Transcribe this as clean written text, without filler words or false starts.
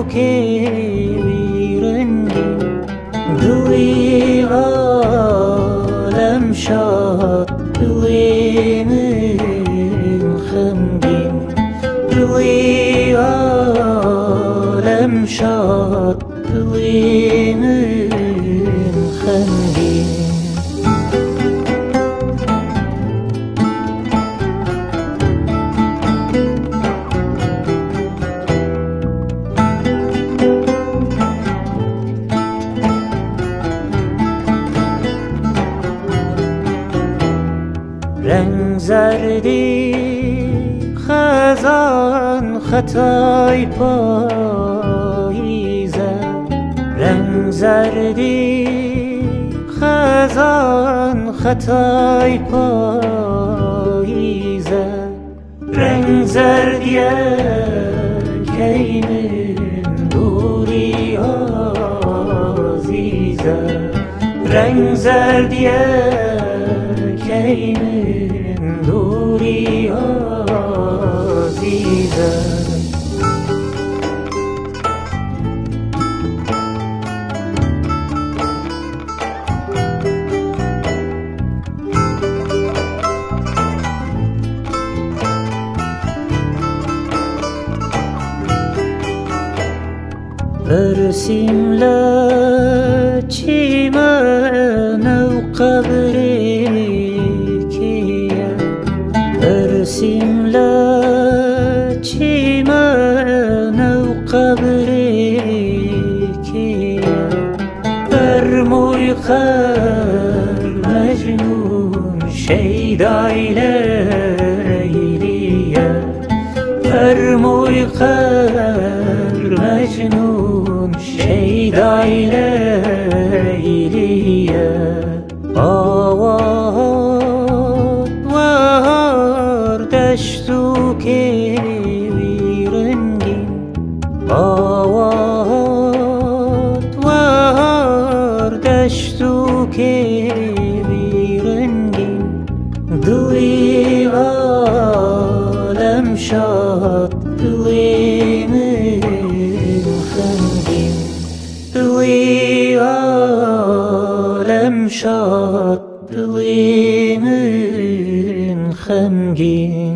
که بیرنگی دلی عالم شاد دلی من خمگین دلی عالم شاد دلی من خمگین رنگ زردی خزان خطای پاییزه رنگ زردی خزان خطای پاییزه رنگ زردی کین دوری عزیزه رنگ زردی کین دوری عزیزه برسیم لچیمن و قبری کیه برسیم لچیمن و قبری کیه فرموی قلب مجنون شیدای لیلیه فرموی قلب مجنون شیدای لیلیه آواد وار دشتو که بیرنگین آواد وار دشتو که بیرنگین دلی عالم شاد دلی من خمگین دلی عالم شاد دلی من خمگین